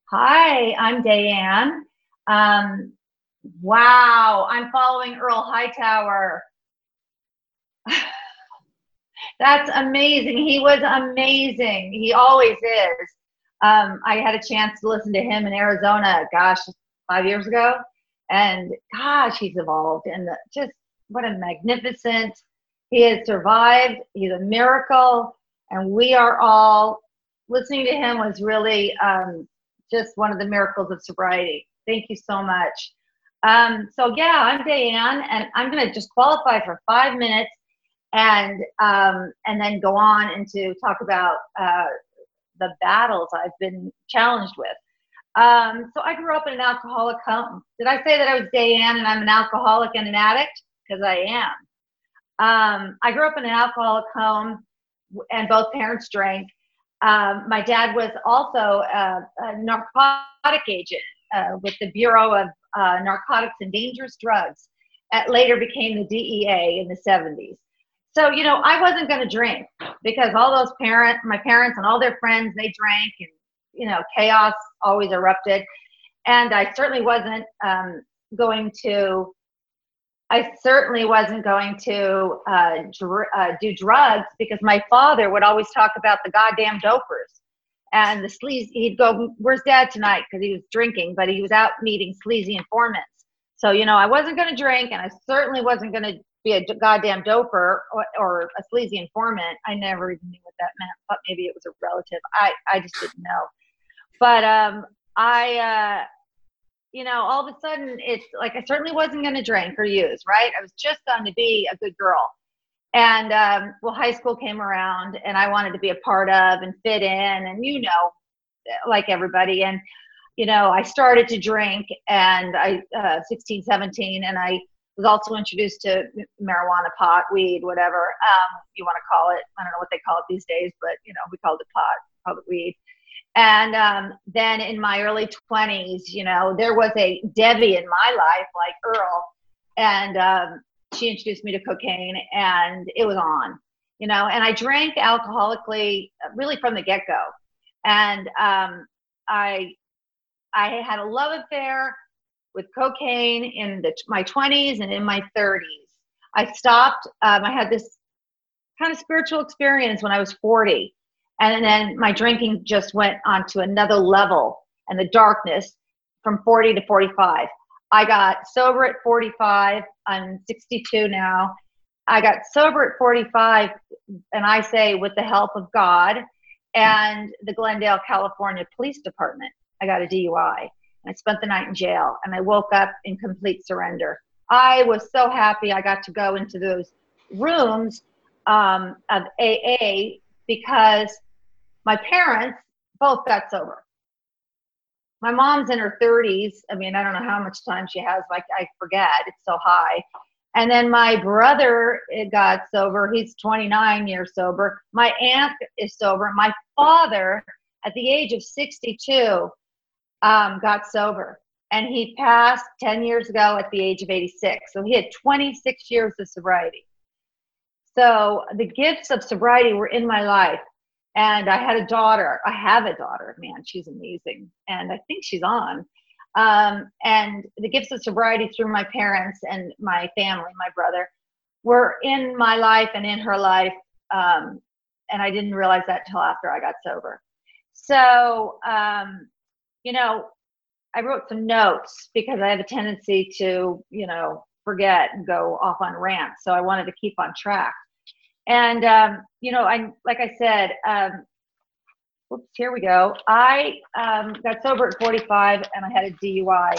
Hi, I'm Diane. Um, wow, I'm following Earl Hightower. That's amazing. He was amazing. He always is. I had a chance to listen to him in Arizona, gosh, 5 years ago. And gosh, he's evolved. And just what a magnificent, he has survived. He's a miracle. And we are all listening to him was really just one of the miracles of sobriety. Thank you so much. So, yeah, I'm Diane, and I'm going to just qualify for 5 minutes and then go on into talk about the battles I've been challenged with. So I grew up in an alcoholic home. Did I say that I was Diane and I'm an alcoholic and an addict? Because I am. I grew up in an alcoholic home, and both parents drank. My dad was also a narcotic agent with the Bureau of Narcotics and Dangerous Drugs. Later became the DEA in the 70s. So, I wasn't going to drink because all those my parents and all their friends, they drank, and, chaos always erupted. And going to, I certainly wasn't going to do drugs because my father would always talk about the goddamn dopers and the sleaze. He'd go, "Where's Dad tonight?" Because he was drinking, but he was out meeting sleazy informants. So, I wasn't going to drink, and I certainly wasn't going to be a goddamn doper or a sleazy informant. I never even knew what that meant, but maybe it was a relative. I just didn't know. But I all of a sudden it's like I certainly wasn't going to drink or use, right? I was just going to be a good girl. And high school came around and I wanted to be a part of and fit in, and like everybody. And I started to drink, and I 16, 17, and I was also introduced to marijuana, pot, weed, whatever you want to call it. I don't know what they call it these days, but we called it pot, called it weed. And then in my early 20s, there was a Debbie in my life, like Earl, and she introduced me to cocaine, and it was on, and I drank alcoholically really from the get-go. And I had a love affair with cocaine in my 20s and in my 30s. I stopped. I had this kind of spiritual experience when I was 40. And then my drinking just went on to another level, and the darkness from 40 to 45. I got sober at 45. I'm 62 now. I got sober at 45, and I say with the help of God and the Glendale, California Police Department. I got a DUI, and I spent the night in jail, and I woke up in complete surrender. I was so happy I got to go into those rooms of AA because my parents both got sober. My mom's in her 30s. I mean, I don't know how much time she has. Like, I forget. It's so high. And then my brother got sober. He's 29 years sober. My aunt is sober. My father, at the age of 62, got sober. And he passed 10 years ago at the age of 86. So he had 26 years of sobriety. So the gifts of sobriety were in my life. And I had a daughter. I have a daughter. Man, she's amazing. And I think she's on. And the gifts of sobriety through my parents and my family, my brother, were in my life and in her life. And I didn't realize that until after I got sober. So, I wrote some notes because I have a tendency to, forget and go off on rants. So I wanted to keep on track. And, like I said, whoops, here we go. I got sober at 45 and I had a DUI.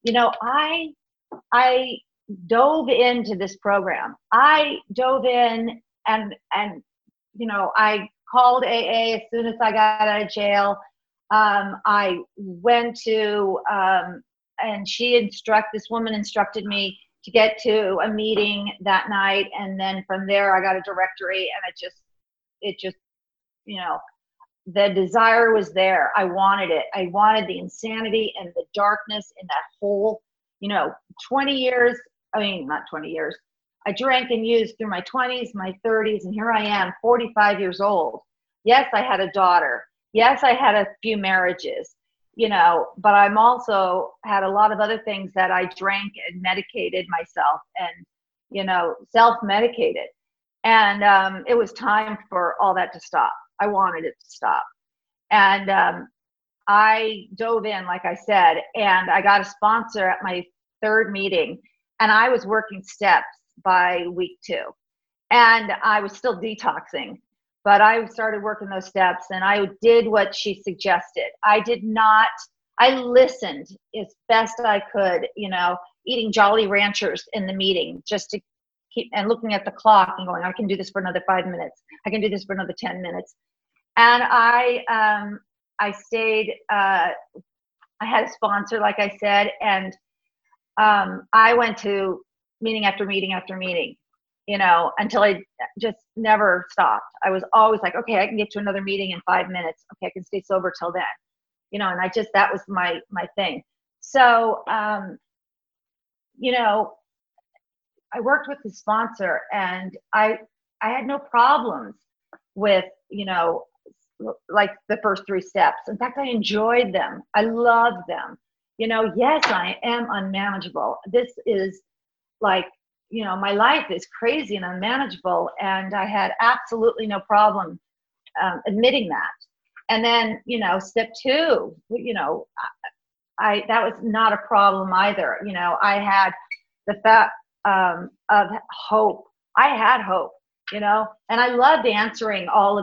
I dove into this program. I dove in and I called AA as soon as I got out of jail. I went to, and this woman instructed me to get to a meeting that night. And then from there, I got a directory, and it just, the desire was there. I wanted it. I wanted the insanity and the darkness in that whole, 20 years. I mean, not 20 years. I drank and used through my 20s, my 30s, and here I am, 45 years old. Yes, I had a daughter. Yes, I had a few marriages. but I'm also had a lot of other things that I drank and medicated myself and, self-medicated. And it was time for all that to stop. I wanted it to stop. And I dove in, like I said, and I got a sponsor at my third meeting, and I was working steps by week 2. And I was still detoxing, but I started working those steps, and I did what she suggested. I listened as best I could, eating Jolly Ranchers in the meeting just to keep, and looking at the clock and going, I can do this for another 5 minutes. I can do this for another 10 minutes. And I stayed, I had a sponsor, like I said, and I went to meeting after meeting after meeting, until I just never stopped. I was always like, okay, I can get to another meeting in 5 minutes. Okay, I can stay sober till then, and that was my thing. So, I worked with the sponsor, and I had no problems with, like the first 3 steps. In fact, I enjoyed them. I loved them. Yes, I am unmanageable. This is like, my life is crazy and unmanageable, and I had absolutely no problem admitting that. And then, step 2, that was not a problem either. I had the fact of hope. I had hope, and I loved answering all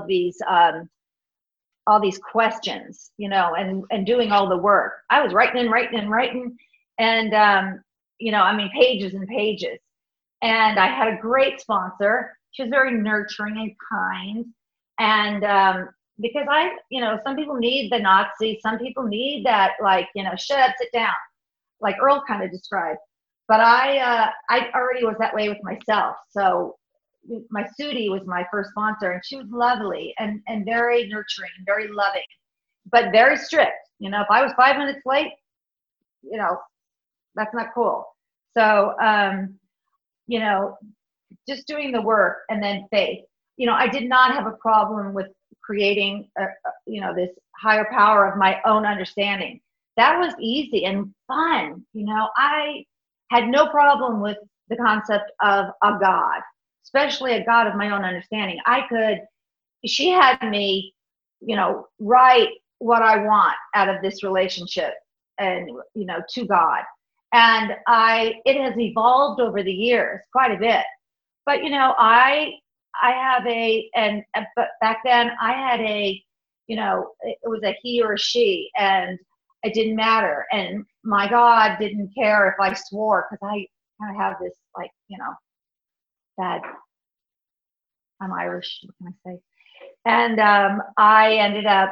these questions, and doing all the work. I was writing, and pages and pages. And I had a great sponsor. She was very nurturing and kind. And because some people need the Nazi, some people need that, shut up, sit down, like Earl kind of described. But I already was that way with myself. So my Sudi was my first sponsor, and she was lovely and very nurturing, very loving, but very strict. If I was 5 minutes late, that's not cool. So, just doing the work, and then faith. I did not have a problem with creating, this higher power of my own understanding. That was easy and fun. I had no problem with the concept of a God, especially a God of my own understanding. She had me, write what I want out of this relationship and, to God. And it has evolved over the years quite a bit. But, but back then I had it was a he or a she, and it didn't matter. And my God didn't care if I swore, because I kind of have this, that I'm Irish, what can I say? And I ended up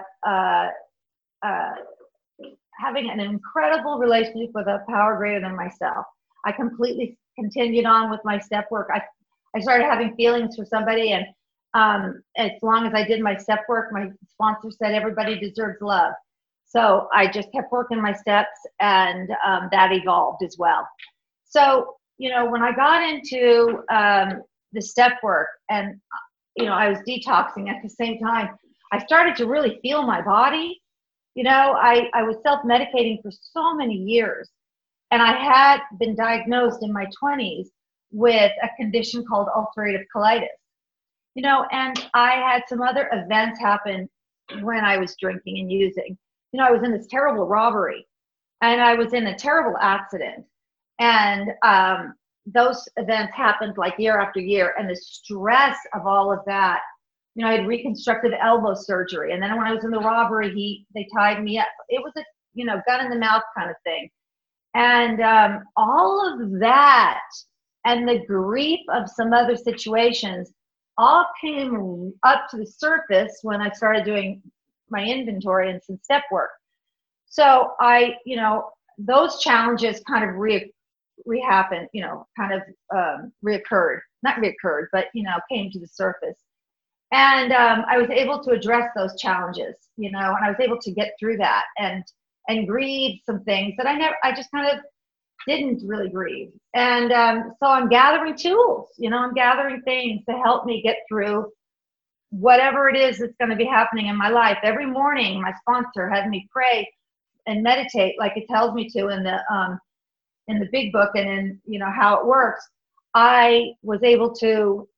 having an incredible relationship with a power greater than myself. I completely continued on with my step work. I started having feelings for somebody, and as long as I did my step work, my sponsor said everybody deserves love. So I just kept working my steps, and that evolved as well. So, when I got into the step work, and, I was detoxing at the same time, I started to really feel my body. I was self-medicating for so many years, and I had been diagnosed in my 20s with a condition called ulcerative colitis. And I had some other events happen when I was drinking and using. I was in this terrible robbery, and I was in a terrible accident. And those events happened like year after year. And the stress of all of that, I had reconstructive elbow surgery. And then when I was in the robbery, they tied me up. It was a, gun in the mouth kind of thing. And all of that and the grief of some other situations all came up to the surface when I started doing my inventory and some step work. So those challenges kind of reoccurred, not reoccurred, but, came to the surface. And I was able to address those challenges, and I was able to get through that and grieve some things that I just kind of didn't really grieve. And so I'm gathering tools, I'm gathering things to help me get through whatever it is that's going to be happening in my life. Every morning, my sponsor had me pray and meditate like it tells me to in the big book and in, you know, how it works, I was able to,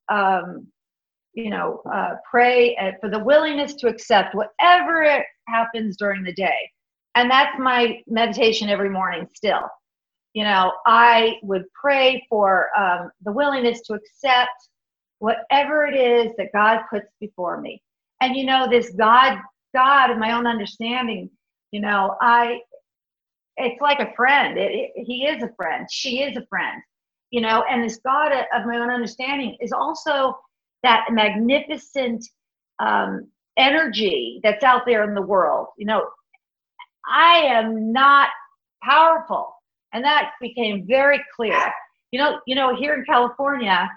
pray for the willingness to accept whatever it happens during the day. And that's my meditation every morning still. You know, I would pray for the willingness to accept whatever it is that God puts before me. And, you know, this God of my own understanding, you know, it's like a friend. He is a friend. She is a friend, you know, and this God of my own understanding is also that magnificent energy that's out there in the world. You know, I am not powerful. And that became very clear. You know, here in California,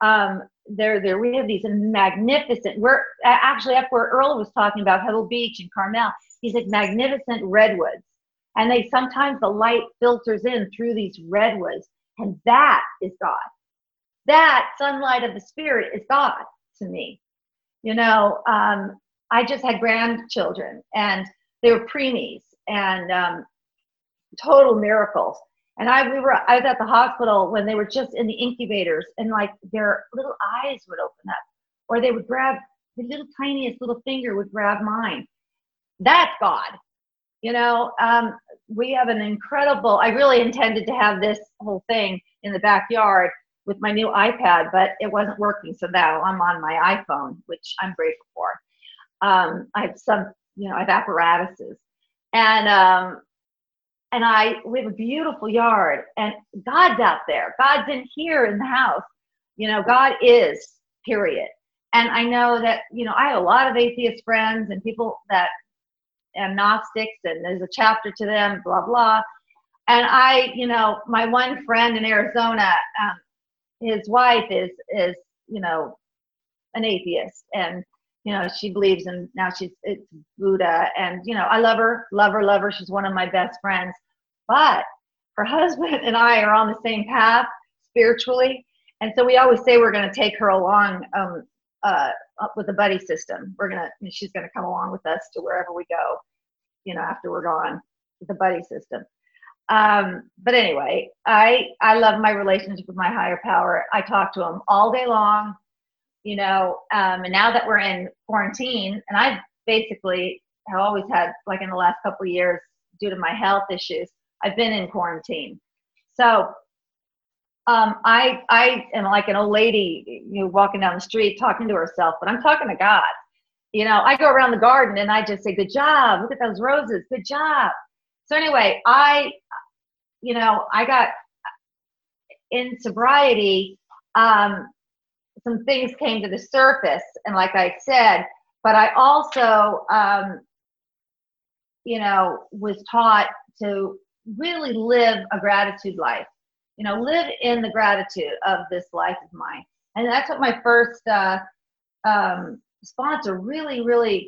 we have these magnificent, we're actually up where Earl was talking about Pebble Beach and Carmel, these like magnificent redwoods. And sometimes the light filters in through these redwoods. And that is God. That sunlight of the spirit is God to me. You know, I just had grandchildren and they were preemies and total miracles. And I was at the hospital when they were just in the incubators and like their little eyes would open up or they would grab the little tiniest little finger would grab mine. That's God. You know, we have an incredible, I really intended to have this whole thing in the backyard with my new iPad, but it wasn't working. So now I'm on my iPhone, which I'm grateful for. I have some, you know, I have apparatuses and we have a beautiful yard and God's out there. God's in here in the house. You know, God is, period. And I know that, you know, I have a lot of atheist friends and people that and Gnostics, and there's a chapter to them, blah, blah. And you know, my one friend in Arizona, his wife is, you know, an atheist. And, you know, she believes in, now it's Buddha. And, you know, I love her. She's one of my best friends. But her husband and I are on the same path spiritually. And so we always say we're going to take her along up with the buddy system. She's going to come along with us to wherever we go, you know, after we're gone with the buddy system. But anyway, I love my relationship with my higher power. I talk to him all day long, you know, and now that we're in quarantine, and I basically have always had, like in the last couple of years, due to my health issues, I've been in quarantine. So I am like an old lady, you know, walking down the street talking to herself, but I'm talking to God. You know, I go around the garden and I just say, good job. Look at those roses. Good job. So anyway, I got in sobriety. Some things came to the surface. And like I said, but I also, you know, was taught to really live a gratitude life. You know, live in the gratitude of this life of mine. And that's what my first sponsor really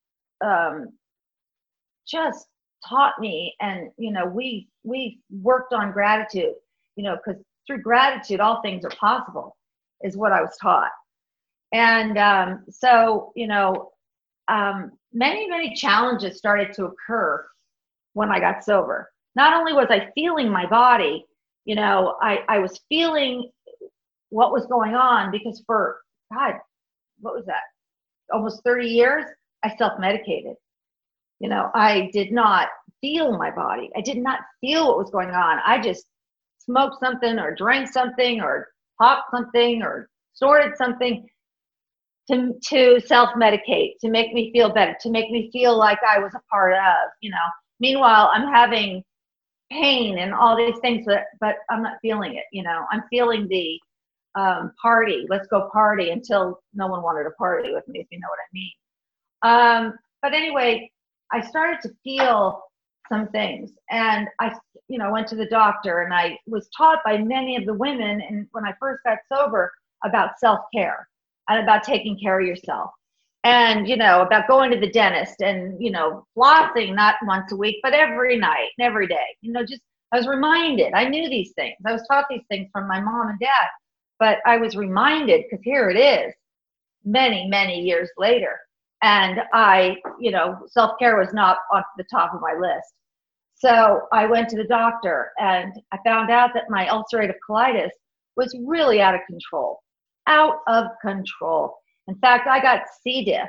just taught me. And, you know, we worked on gratitude, you know, because through gratitude, all things are possible, is what I was taught. And so, you know, many challenges started to occur when I got sober. Not only was I feeling my body, you know, I was feeling what was going on because for, God, what was that? Almost 30 years, I self-medicated. You know, I did not feel my body. I did not feel what was going on. I just smoked something or drank something or popped something or snorted something to self-medicate, to make me feel better, to make me feel like I was a part of, you know. Meanwhile, I'm having pain and all these things, but I'm not feeling it, you know. I'm feeling the party, let's go party, until no one wanted to party with me, if you know what I mean. But anyway, I started to feel some things, and I, you know, went to the doctor, and I was taught by many of the women, and when I first got sober, about self-care and about taking care of yourself. And, you know, about going to the dentist and, you know, flossing not once a week, but every night and every day. You know, just, I was reminded. I knew these things. I was taught these things from my mom and dad, but I was reminded, because here it is, many years later. And I, you know, self-care was not on the top of my list. So I went to the doctor and I found out that my ulcerative colitis was really out of control. Out of control. In fact, I got C. diff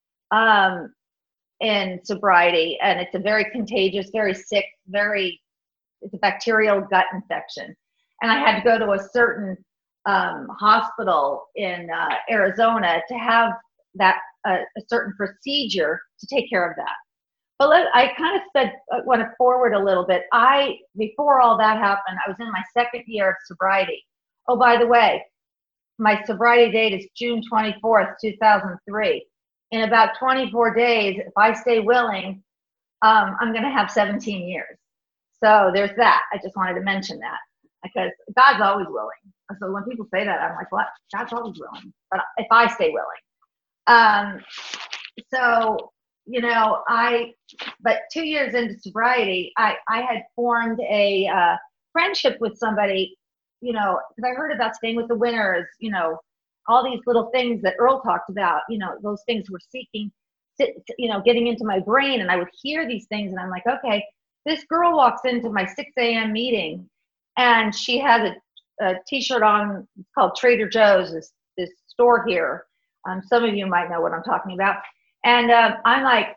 in sobriety, and it's a very contagious, very sick, it's a bacterial gut infection. And I had to go to a certain hospital in Arizona to have that a certain procedure to take care of that. But I kind of went forward a little bit. Before all that happened, I was in my second year of sobriety. Oh, by the way, my sobriety date is June 24th, 2003. In about 24 days, if I stay willing, I'm going to have 17 years. So there's that. I just wanted to mention that because God's always willing. So when people say that, I'm like, what? God's always willing. But if I stay willing. So, you know, but 2 years into sobriety, I had formed a friendship with somebody, you know, because I heard about staying with the winners, you know, all these little things that Earl talked about, you know, those things were you know, getting into my brain. And I would hear these things and I'm like, okay, this girl walks into my 6 a.m. meeting and she has a t-shirt on. It's called Trader Joe's, this store here. Some of you might know what I'm talking about. And I'm like,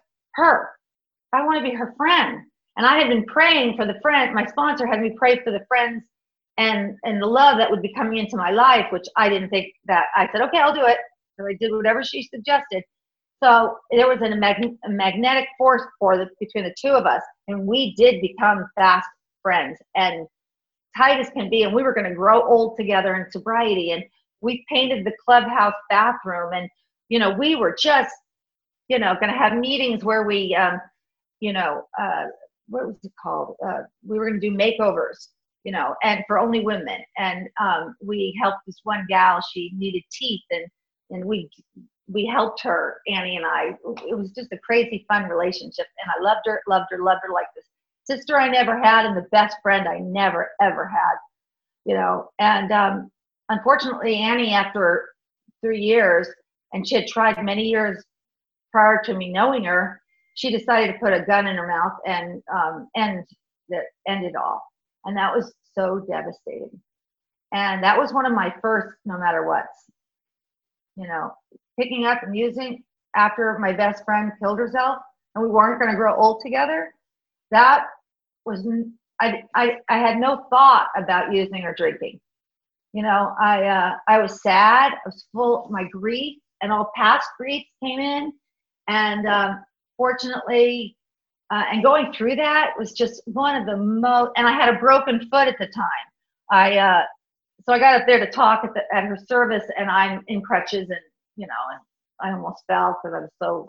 I want to be her friend. And I had been praying for the friend. My sponsor had me pray for the friends and the love that would be coming into my life, which I didn't think that. I said, okay, I'll do it. So I did whatever she suggested. So there was a magnetic force between the two of us, and we did become fast friends and tight as can be. And we were going to grow old together in sobriety. And we painted the clubhouse bathroom, and you know, we were just, you know, going to have meetings where we, you know, what was it called? We were going to do makeovers, you know, and for only women. And we helped this one gal. She needed teeth, and we helped her, Annie and I. It was just a crazy fun relationship, and I loved her like this sister I never had, and the best friend I never ever had, you know. And unfortunately, Annie, after 3 years, and she had tried many years prior to me knowing her, she decided to put a gun in her mouth and end it all. And that was so devastating. And that was one of my first no matter what's, you know, picking up and using after my best friend killed herself and we weren't going to grow old together. That was, I had no thought about using or drinking. You know, I was sad. I was full of my grief, and all past griefs came in. And fortunately, and going through that was just one of the most, and I had a broken foot at the time. So I got up there to talk at her service, and I'm in crutches, and, you know, and I almost fell because I was so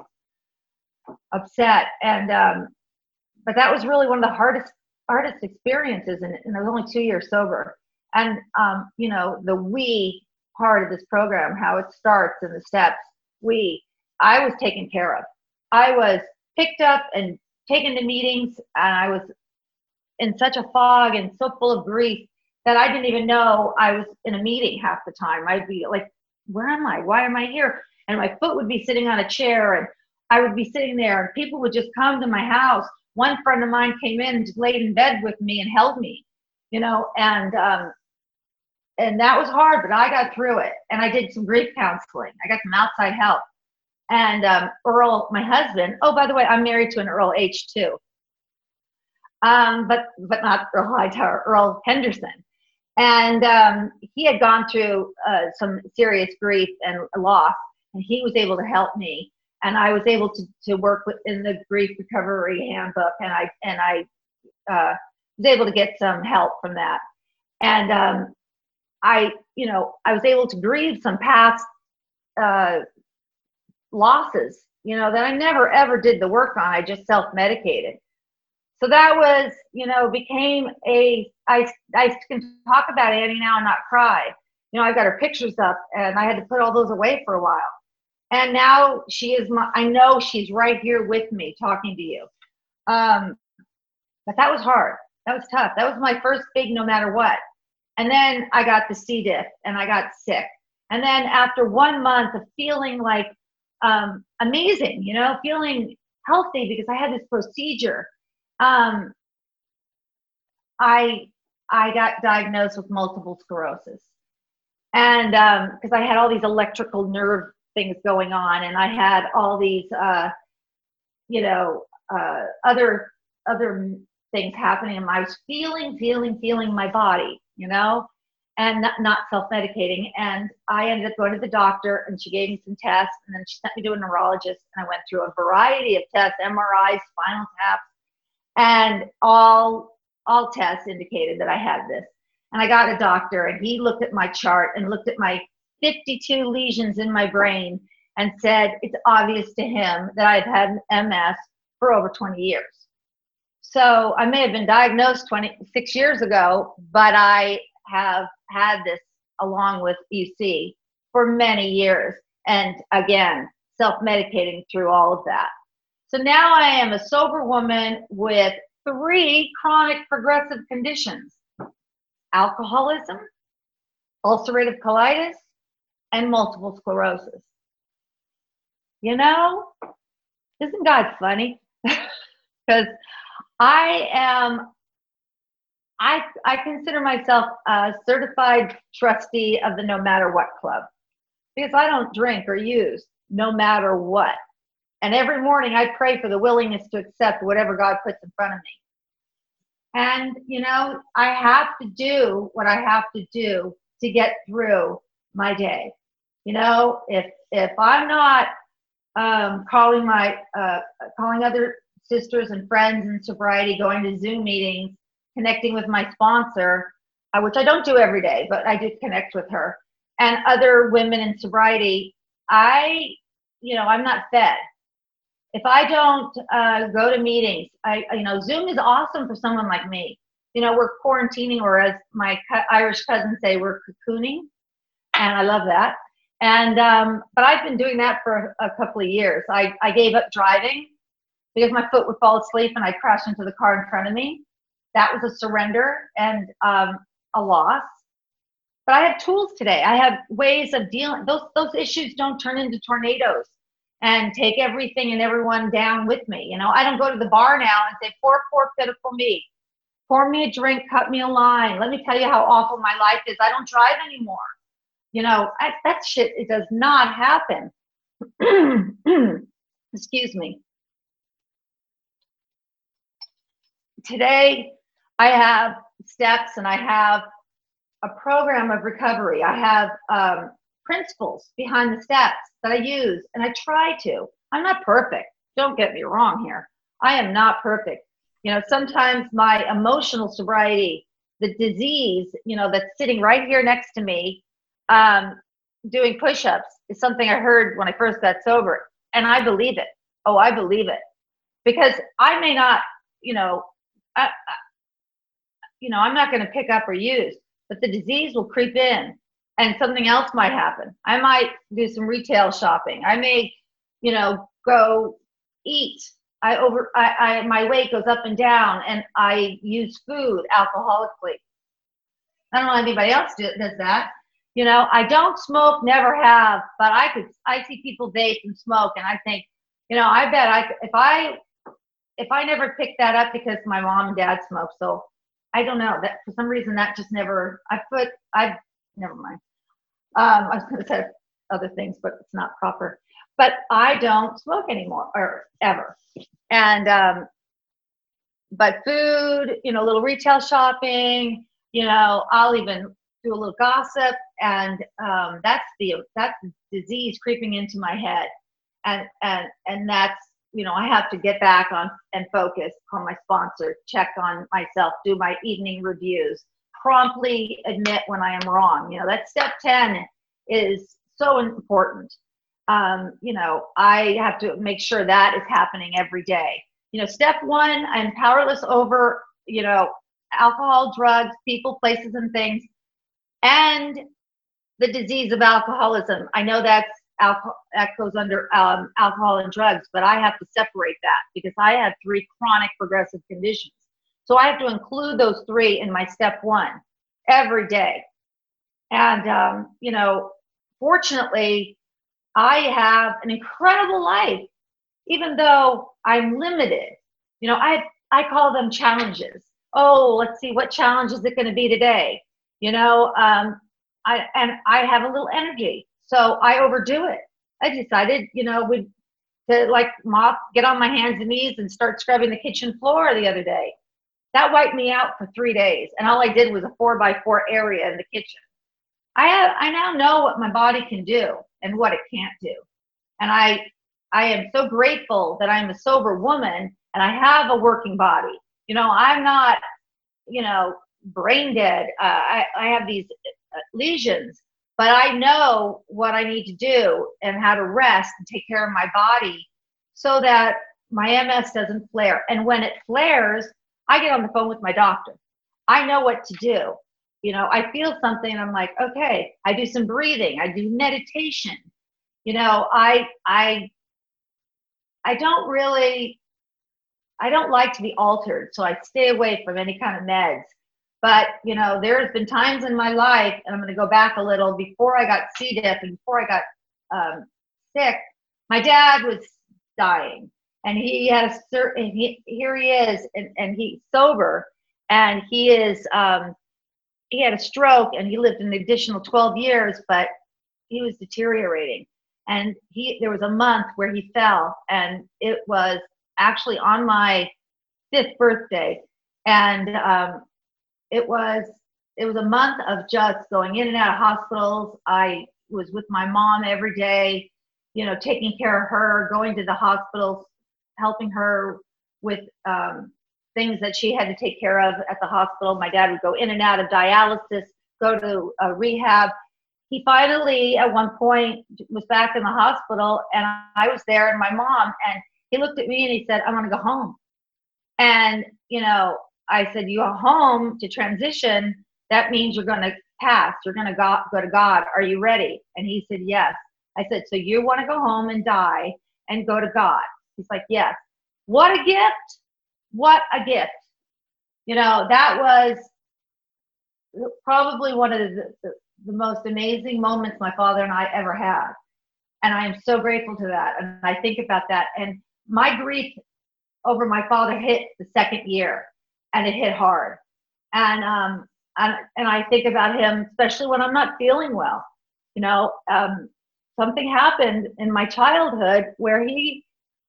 upset. And, but that was really one of the hardest experiences. And I was only 2 years sober. And, you know, the we part of this program, how it starts and the steps, I was taken care of. I was picked up and taken to meetings, and I was in such a fog and so full of grief that I didn't even know I was in a meeting half the time. I'd be like, where am I? Why am I here? And my foot would be sitting on a chair, and I would be sitting there, and people would just come to my house. One friend of mine came in and just laid in bed with me and held me, you know, and that was hard, but I got through it. And I did some grief counseling. I got some outside help. And Earl, my husband, oh, by the way, I'm married to an Earl H too. But not Earl Hightower, Earl Henderson. And he had gone through some serious grief and loss, and he was able to help me. And I was able to work in the grief recovery handbook, and I was able to get some help from that. And I was able to grieve some past losses, you know, that I never ever did the work on. I just self-medicated. So that was, you know, became I can talk about Annie now and not cry. You know, I got her pictures up, and I had to put all those away for a while. And now I know she's right here with me talking to you. But that was hard. That was tough. That was my first big no matter what. And then I got the C. diff, and I got sick. And then after 1 month of feeling like amazing, you know, feeling healthy because I had this procedure, I got diagnosed with multiple sclerosis, and because I had all these electrical nerve things going on, and I had all these you know, other things happening, and I was feeling my body, and not self-medicating. And I ended up going to the doctor, and she gave me some tests, and then she sent me to a neurologist, and I went through a variety of tests, MRIs, spinal taps, and all tests indicated that I had this. And I got a doctor, and he looked at my chart and looked at my 52 lesions in my brain and said it's obvious to him that I've had MS for over 20 years. So I may have been diagnosed 26 years ago, but I have had this along with UC for many years. And again, self-medicating through all of that. So now I am a sober woman with 3 chronic progressive conditions: alcoholism, ulcerative colitis, and multiple sclerosis. Isn't God funny? Because I consider myself a certified trustee of the No Matter What Club, because I don't drink or use no matter what. And every morning I pray for the willingness to accept whatever God puts in front of me. And, I have to do what I have to do to get through my day. If I'm not calling other sisters and friends in sobriety, going to Zoom meetings, connecting with my sponsor, which I don't do every day, but I do connect with her, and other women in sobriety, I'm not fed. If I don't go to meetings, Zoom is awesome for someone like me. We're quarantining, or as my Irish cousins say, we're cocooning, and I love that. And but I've been doing that for a couple of years. I gave up driving because my foot would fall asleep and I'd crash into the car in front of me. That was a surrender and a loss. But I have tools today. I have ways of dealing. Those issues don't turn into tornadoes and take everything and everyone down with me. I don't go to the bar now and say, poor pitiful me. Pour me a drink, cut me a line. Let me tell you how awful my life is. I don't drive anymore. That shit, it does not happen. Excuse me. Today, I have steps and I have a program of recovery. I have principles behind the steps that I use, and I try to. I'm not perfect. Don't get me wrong here. I am not perfect. Sometimes my emotional sobriety, the disease, that's sitting right here next to me, doing push-ups, is something I heard when I first got sober, and I believe it. Oh, I believe it, because I may not, I'm not going to pick up or use, but the disease will creep in, and something else might happen. I might do some retail shopping. I may, go eat. My weight goes up and down, and I use food alcoholically. I don't know if anybody else does that. I don't smoke, never have, but I see people vape and smoke, and I think, I bet if I never picked that up, because my mom and dad smoked, so I don't know, that for some reason that just never, never mind. I was going to say other things, but it's not proper. But I don't smoke anymore, or ever. And but food, a little retail shopping, I'll even do a little gossip, and that's the disease creeping into my head, and that's, I have to get back on and focus, call my sponsor, check on myself, do my evening reviews, promptly admit when I am wrong. That step 10 is so important. I have to make sure that is happening every day. Step 1, I'm powerless over, alcohol, drugs, people, places, and things, and the disease of alcoholism. I know that goes under alcohol and drugs, but I have to separate that because I have 3 chronic progressive conditions. So I have to include those 3 in my step 1 every day. And, fortunately, I have an incredible life, even though I'm limited. I call them challenges. oh, let's see, what challenge is it going to be today? You know, I have a little energy, so I overdo it. I decided, to like mop, get on my hands and knees and start scrubbing the kitchen floor the other day. That wiped me out for 3 days, and all I did was a 4x4 area in the kitchen. I now know what my body can do and what it can't do, and I am so grateful that I'm a sober woman and I have a working body. I'm not, brain dead. I have these lesions, but I know what I need to do and how to rest and take care of my body so that my MS doesn't flare. And when it flares, I get on the phone with my doctor. I know what to do. I feel something and I'm like, okay, I do some breathing, I do meditation. I don't really, I don't like to be altered, so I stay away from any kind of meds. But, there's been times in my life, and I'm going to go back a little, before I got C. diff and before I got sick, my dad was dying. And he had a certain, here he is, and he's sober, and he had a stroke, and he lived an additional 12 years, but he was deteriorating. And there was a month where he fell, and it was actually on my 5th birthday. And it was a month of just going in and out of hospitals. I was with my mom every day, taking care of her, going to the hospitals, helping her with things that she had to take care of at the hospital. My dad would go in and out of dialysis, go to rehab. He finally, at one point, was back in the hospital, and I was there, and my mom, and he looked at me and he said, "I want to go home." And, I said, "You go home to transition, that means you're going to pass. You're going to go to God. Are you ready?" And he said, "Yes." I said, "So you want to go home and die and go to God?" He's like, "Yes." What a gift. What a gift. That was probably one of the most amazing moments my father and I ever had. And I am so grateful to that. And I think about that. And my grief over my father hit the 2nd year, and it hit hard. And I think about him, especially when I'm not feeling well. Something happened in my childhood where he,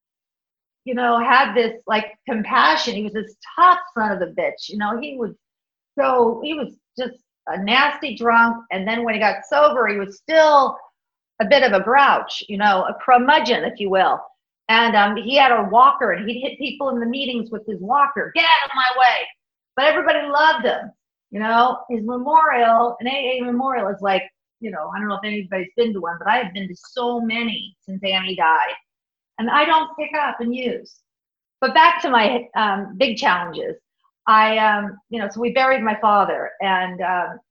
had this like compassion. He was this tough son of a bitch. He was just a nasty drunk. And then when he got sober, he was still a bit of a grouch, a curmudgeon, if you will. And he had a walker, and he'd hit people in the meetings with his walker. "Get out of my way." But everybody loved him. His memorial, an AA memorial, is like, I don't know if anybody's been to one, but I have been to so many since Annie died. And I don't pick up and use. But back to my big challenges. So we buried my father, and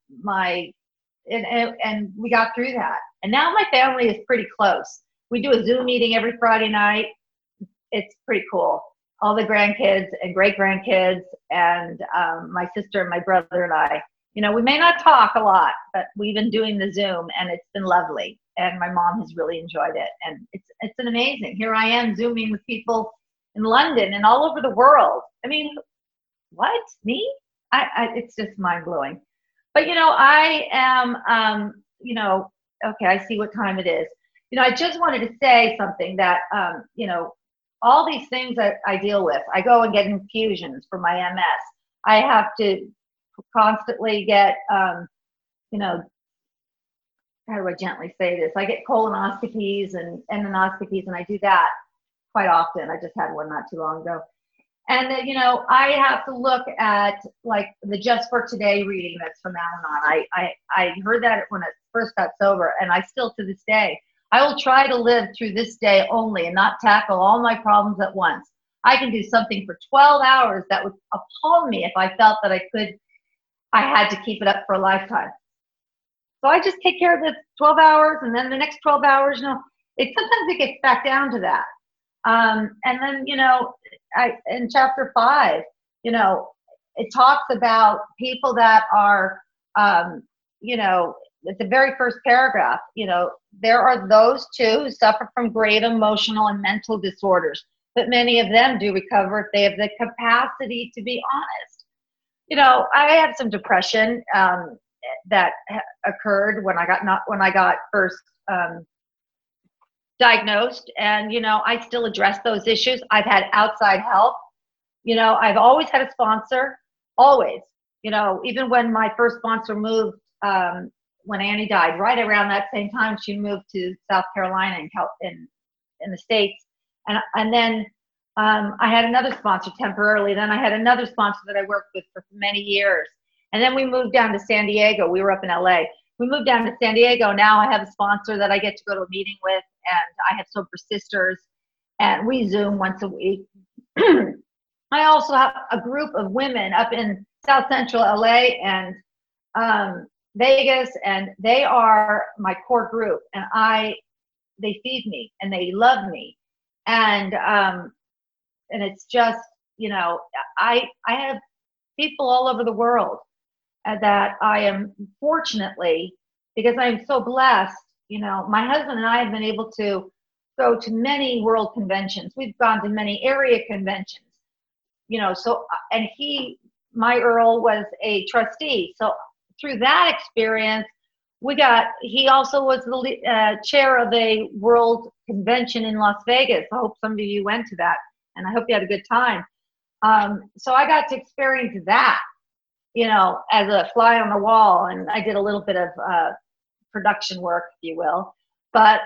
and we got through that. And now my family is pretty close. We do a Zoom meeting every Friday night. It's pretty cool. All the grandkids and great-grandkids, and my sister and my brother and I. We may not talk a lot, but we've been doing the Zoom, and it's been lovely. And my mom has really enjoyed it. And it's an amazing. Here I am Zooming with people in London and all over the world. I mean, what? Me? It's just mind-blowing. But, I am, okay, I see what time it is. I just wanted to say something that, all these things that I deal with, I go and get infusions for my MS. I have to constantly get, how do I gently say this? I get colonoscopies and endoscopies, and I do that quite often. I just had one not too long ago. And I have to look at like the Just for Today reading that's from Al-Anon. I heard that when I first got sober, and I still to this day, I will try to live through this day only and not tackle all my problems at once. I can do something for 12 hours that would appall me if I felt that I had to keep it up for a lifetime. So I just take care of the 12 hours, and then the next 12 hours, sometimes it gets back down to that. And then, in chapter 5, it talks about people that are, at the very first paragraph, there are those too who suffer from grave emotional and mental disorders, but many of them do recover if they have the capacity to be honest. I had some depression that occurred when I got first diagnosed, and I still address those issues. I've had outside help. I've always had a sponsor, always. Even when my first sponsor moved, when Annie died, right around that same time, she moved to South Carolina in the States, and then I had another sponsor temporarily. Then I had another sponsor that I worked with for many years, and then we moved down to San Diego. We were up in LA. We moved down to San Diego. Now I have a sponsor that I get to go to a meeting with, and I have Sober Sisters, and we Zoom once a week. I also have a group of women up in South Central LA and Vegas, and they are my core group, and they feed me and they love me, and it's just, I have people all over the world that I am fortunately, because I am so blessed, my husband and I have been able to go to many world conventions. We've gone to many area conventions, so, and my Earl was a trustee. So through that experience, he also was the chair of a world convention in Las Vegas. I hope some of you went to that, and I hope you had a good time. So I got to experience that, as a fly on the wall, and I did a little bit of production work, if you will. But,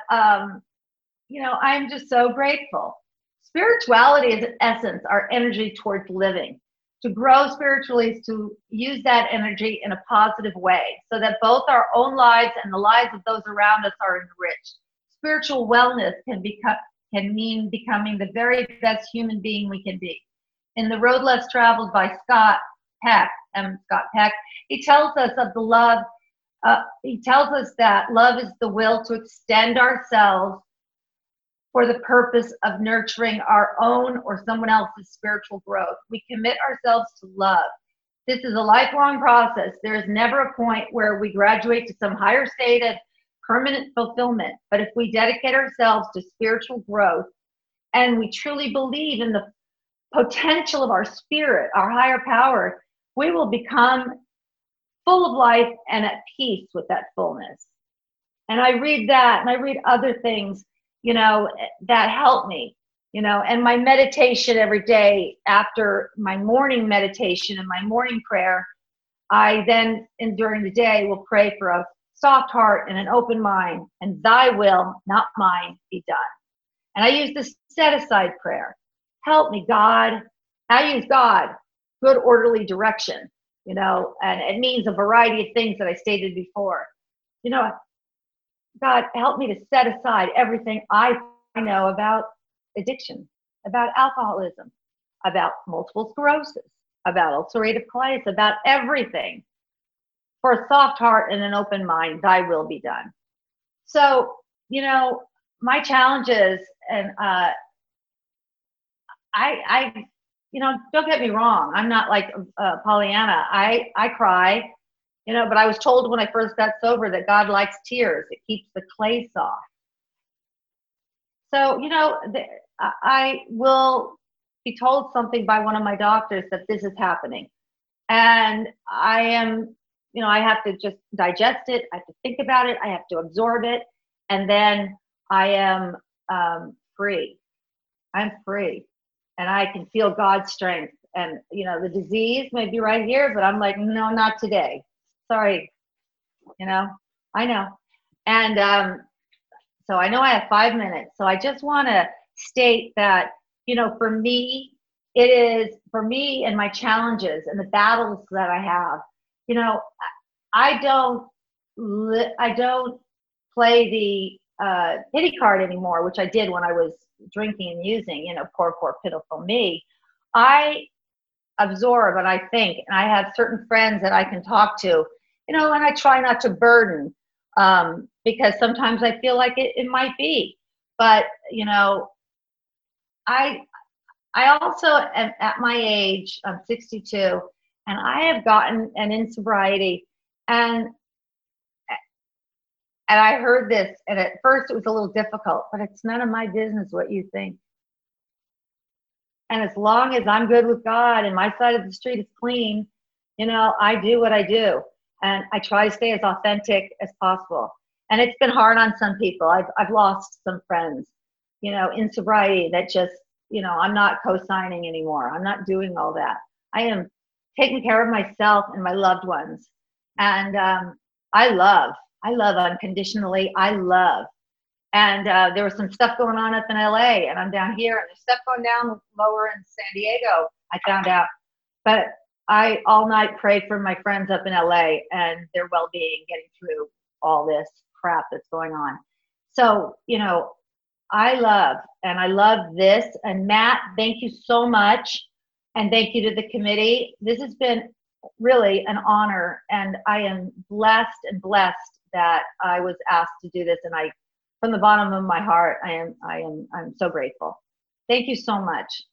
I'm just so grateful. Spirituality is, in essence, our energy towards living. To grow spiritually is to use that energy in a positive way so that both our own lives and the lives of those around us are enriched. Spiritual wellness can mean becoming the very best human being we can be. In The Road Less Traveled by Scott Peck, he tells us of the love. He tells us that love is the will to extend ourselves for the purpose of nurturing our own or someone else's spiritual growth. We commit ourselves to love. This is a lifelong process. There is never a point where we graduate to some higher state of permanent fulfillment. But if we dedicate ourselves to spiritual growth and we truly believe in the potential of our spirit, our higher power, we will become full of life and at peace with that fullness. And I read that, and I read other things, that help me, and my meditation every day after my morning meditation and my morning prayer, I then, and during the day, will pray for a soft heart and an open mind, and thy will, not mine, be done. And I use the set aside prayer. Help me, God. I use God, good orderly direction, and it means a variety of things that I stated before. God, help me to set aside everything I know about addiction, about alcoholism, about multiple sclerosis, about ulcerative colitis, about everything. For a soft heart and an open mind, thy will be done. So, my challenges, and I don't get me wrong, I'm not like Pollyanna. I cry. But I was told when I first got sober that God likes tears. It keeps the clay soft. So, I will be told something by one of my doctors that this is happening. And I am, I have to just digest it. I have to think about it. I have to absorb it. And then I am free. I'm free. And I can feel God's strength. And, the disease may be right here, but I'm like, no, not today. Sorry, I know. And so I know I have 5 minutes. So I just want to state that, for me and my challenges and the battles that I have, I don't play the pity card anymore, which I did when I was drinking and using, poor, pitiful me. I absorb and I think, and I have certain friends that I can talk to, and I try not to burden, because sometimes I feel like it might be, but I also am at my age, I'm 62, and I have gotten an in sobriety, and I heard this, and at first it was a little difficult, but it's none of my business what you think. And as long as I'm good with God and my side of the street is clean, You know, I do what I do, and I try to stay as authentic as possible. And it's been hard on some people. I've lost some friends, you know, in sobriety that just, you know, I'm not co-signing anymore. I'm not doing all that. I am taking care of myself and my loved ones. And I love, I love unconditionally. I love. And there was some stuff going on up in LA, and I'm down here, and there's stuff going down lower in San Diego, I found out. But I all night prayed for my friends up in LA and their well being, getting through all this crap that's going on. So, you know, I love this. And Matt, thank you so much. And thank you to the committee. This has been really an honor. And I am blessed and blessed that I was asked to do this. And I, from the bottom of my heart, I'm so grateful. Thank you so much.